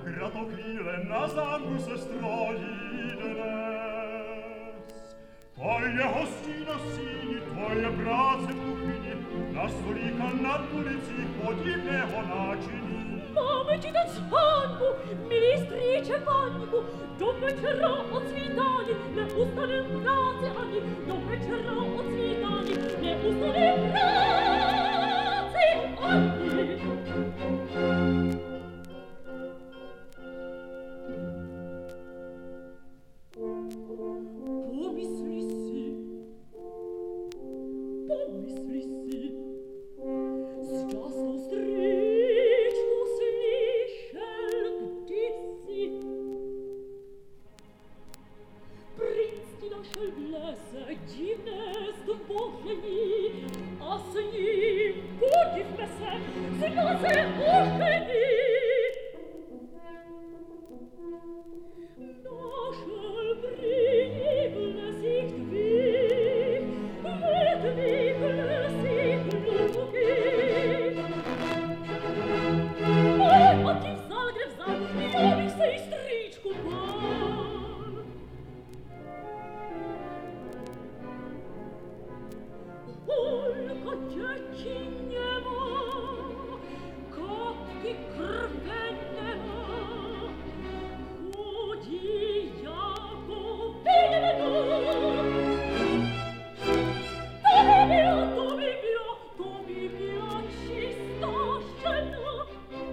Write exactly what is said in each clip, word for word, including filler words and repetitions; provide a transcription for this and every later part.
grato chvíle na zámku se strojí dnes. Tvoje hostina síni, tvoje práce v kuchyni, na stolíka na polici podivného náčiní. Máme ti dať spánku, milý strýče Vaňku, do večera od svítání neustanem práce ani, do večera od svítání neustanem práce ani. Pomysli si, pomysli si, zčasnou strýčku slyšel kdysi. Princ ti našel v lese divné zdvoření a s ním, podivme se, snaze ožení. Našel prý v lesích tvých, ve tvých lesích hlubokých. Oj, a ti vzal, kde vzal, já bych se jí strýčku bál. Holka děti nemá, kapky krve nemá, chodí jako vinno. To by byla, to by byla, to by byla čistá žena.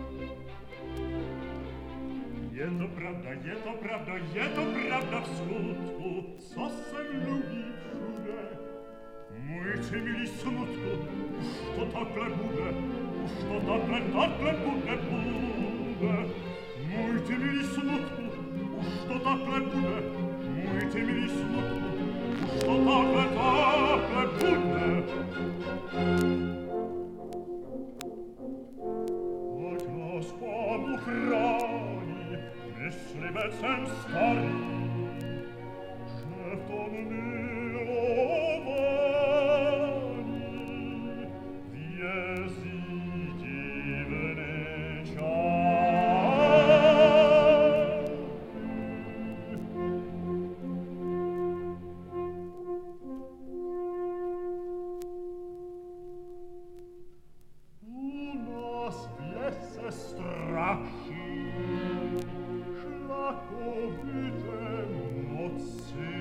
Je to pravda, je to pravda, je to pravda v skutku, co se mluví všude. Můjte, milí smutku, už to takhle bude, už to takhle, takhle bude, bude. Můjte, milí smutku, už to takhle bude, můjte, milí smutku, už to takhle, takhle bude. Ať nás Pánu chrání, myslivecem starý, že v tom milování vězí divné čáry. U nás v lese straší šlakovité noci,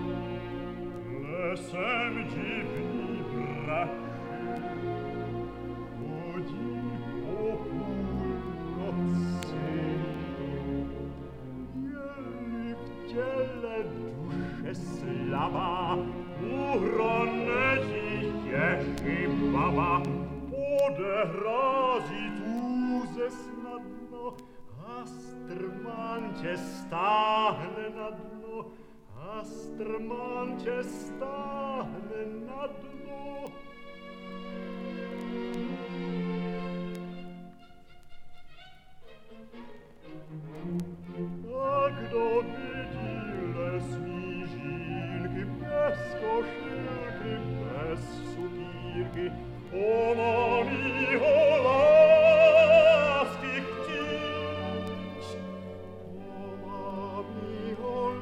lesem divní braši chodí o půlnoci. Je-li v těle duše slabá, uhrané je chybava, odehrází tůze snadno a strmán tě stáhne na dno, a strmán tě stáhne na dno. A kdo vidí lesní žílky bez košilky, bez sukírky, ona mýho lásky chtíč, ona mýho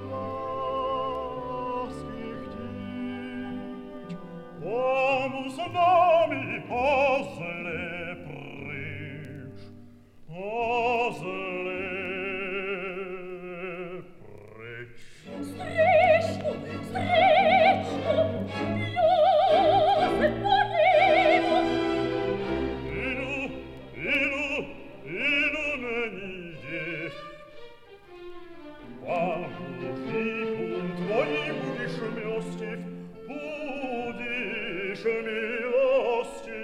lásky chtíč. Komu s námi a zle pryč, a zle pryč. Strýčku, strýčku, já se bojím. Inu, inu, inu není děch. Pánu říkům tvojí budiš milostiv, budiš milostiv.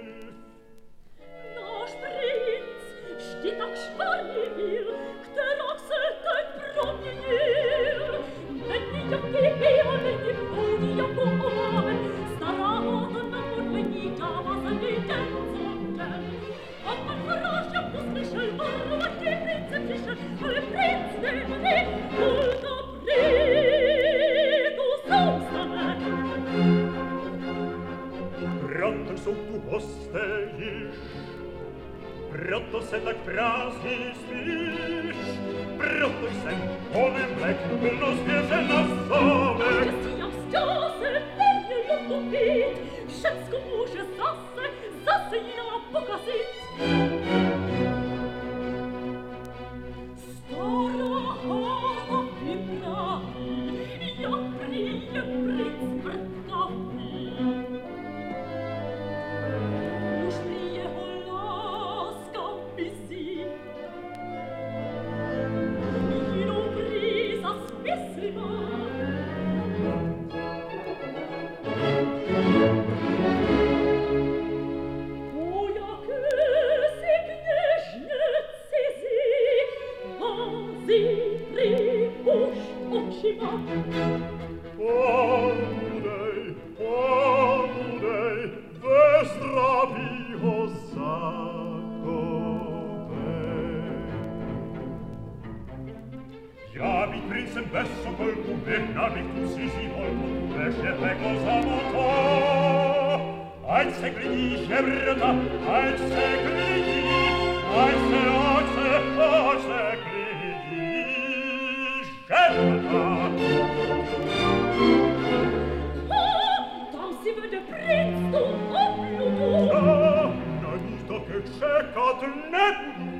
Náš princ vždy tak švarlivil, kterak se teď proměnil. Není jaký byl, není půdí jako omámen, stará voda na podlení dává za něj den co den. A pan faráž, jak to slyšel, varovat tě prince přišel, ale princ nevady, kulka přidu soustane. Proto jsou tu hosté již, proto se tak prázdní spíš, brutto i sen, come Black, quello spiese na same. Stia stiase, venne lotto pit, všetko môže zase, zase iná pokaziť. Stara háza vypraví, jak príde princ vrtavý. Už pri jeho láska mizí, jinou bríza smyslivá. O jaké si kněžně cizí, hází pripušť očima. Pomudej, pomudej, bez zdravýho zakopej. Já být princem bez sokolku, vyhnal bych tu cizí volku, než je peklo zamotá. Ať se klidí žebrota, ať se klidí, ať se, ať se, ať se klidí žebrota. Tam si vede princ tu obludu. Ja, na nich také čekat nebudu.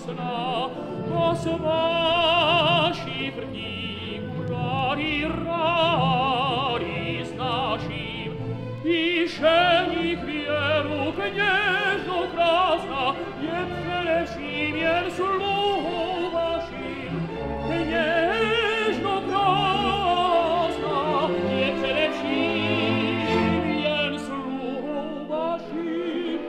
krásná, a z vašich dní rádi, rádi znaším, i ženich věru kněžno krásná, je především jen sluhou vaším, kněžno krásná, je především jen sluhou vaším.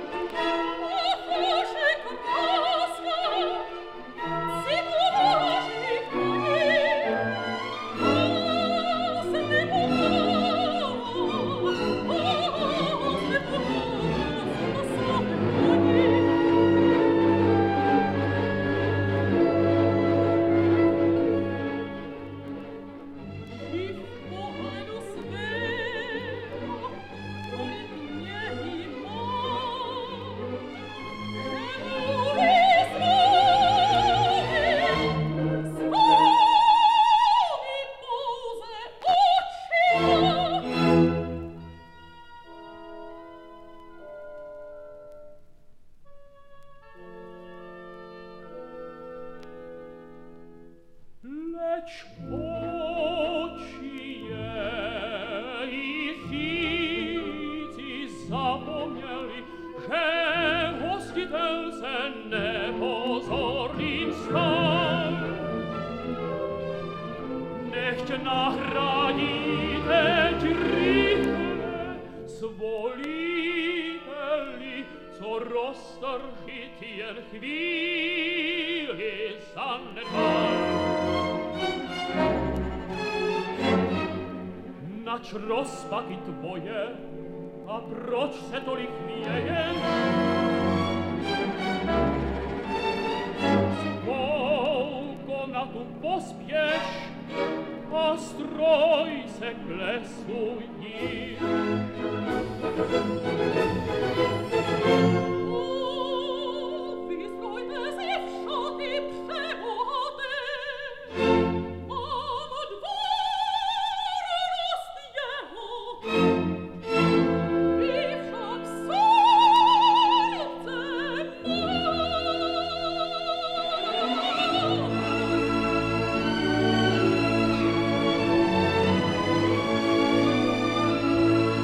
Lecz oči jej Fici zapomnieli, že hostitel se nepozorným stal. Nechť nahradí teď rychle svoliteli, co roztrhit jen chvíli zanedbal. Nač rozpaky tvoje, a proč se tolik chvěje? Svou komnatu pospěš a stroj se k lesu jdi. Thank you.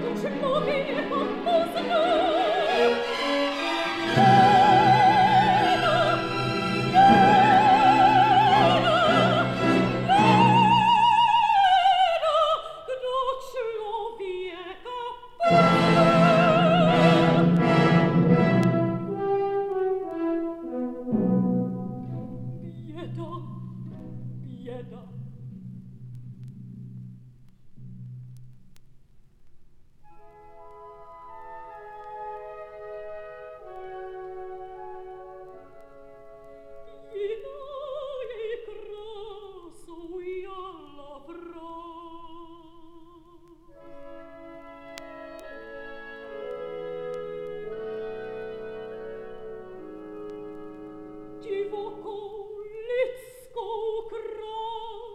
Divoko, lidskou krás.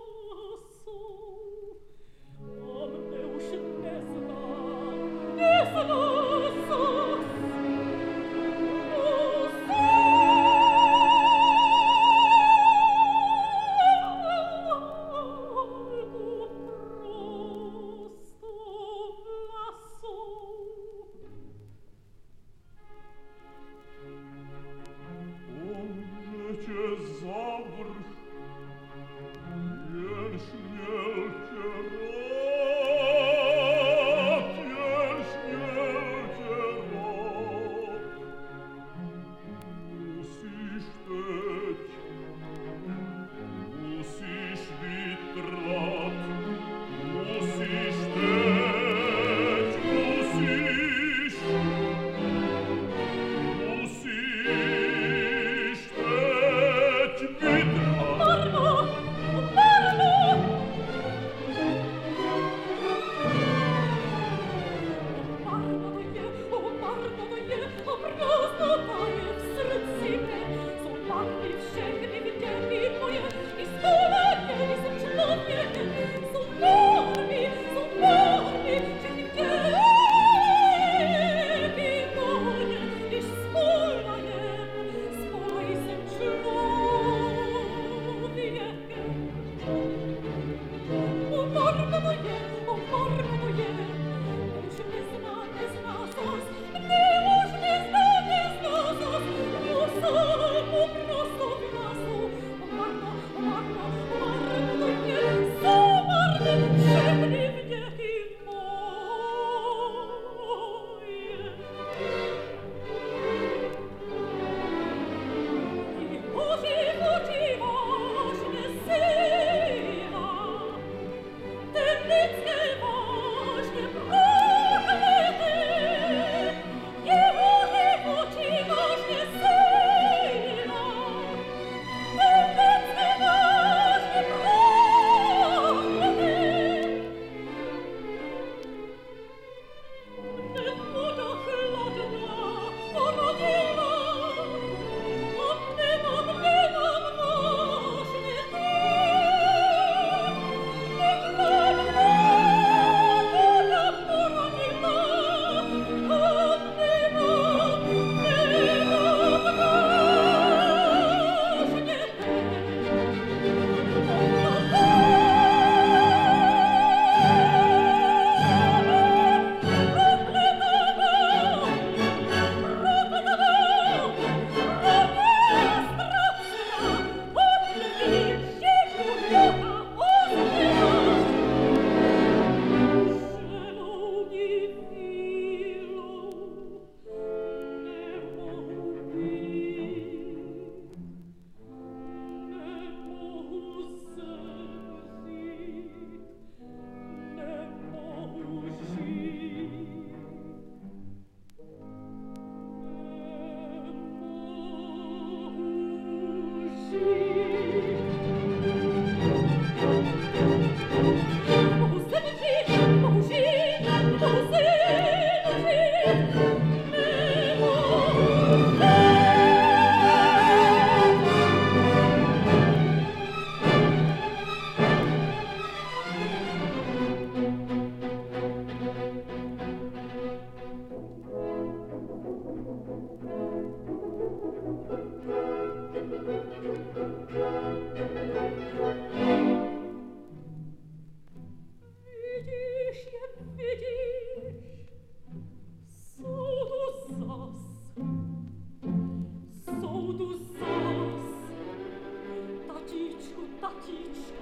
matičku.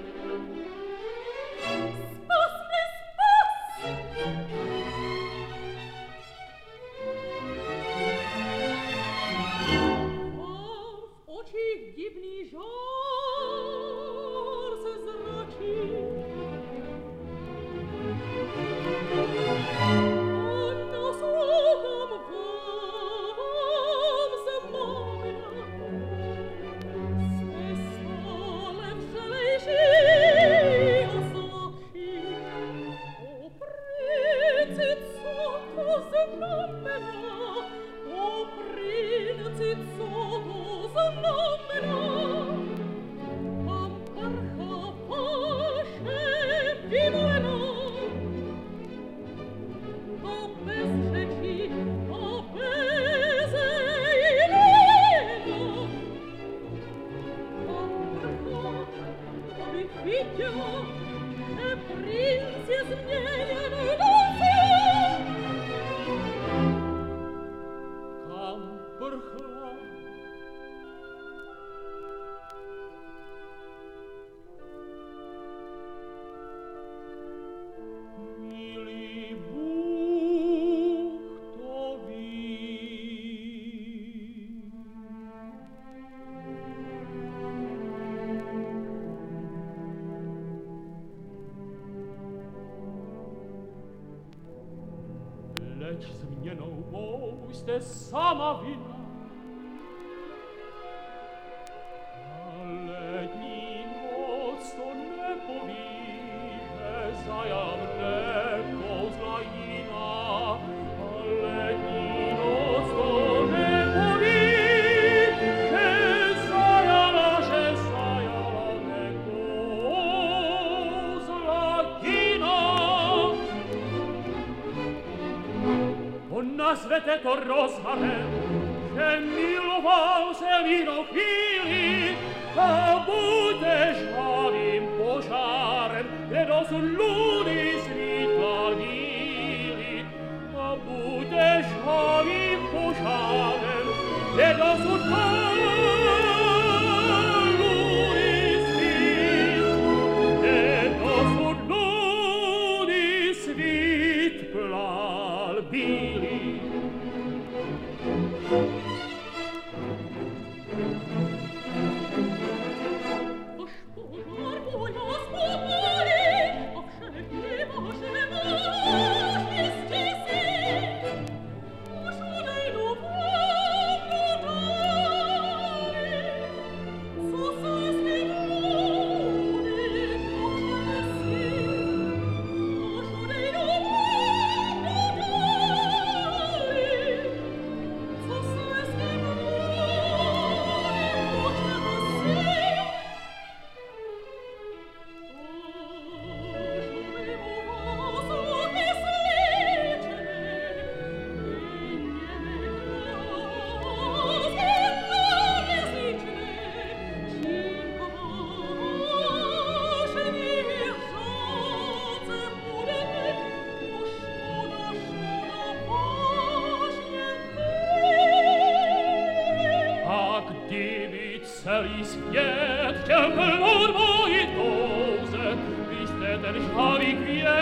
Spas me, spas! Вам в очи дивный жар се зрачи. Lecz zmieną moiste sama wina, ale dni noc to nie powinne zajamnego zlajina, ale dni noc to nie powinne zajala, że zajanego zlajina. Na svete to rozmarem, že miloval se víno chvíli, a bude žhavým požárem, kde dosud ludy svítla bíli. A bude žhavým požárem, kde dosud ludy svít, kde dosud ludy svít plal bíli. Celý svět chtěl plnout moji touze, vy jste ten žhavý květ,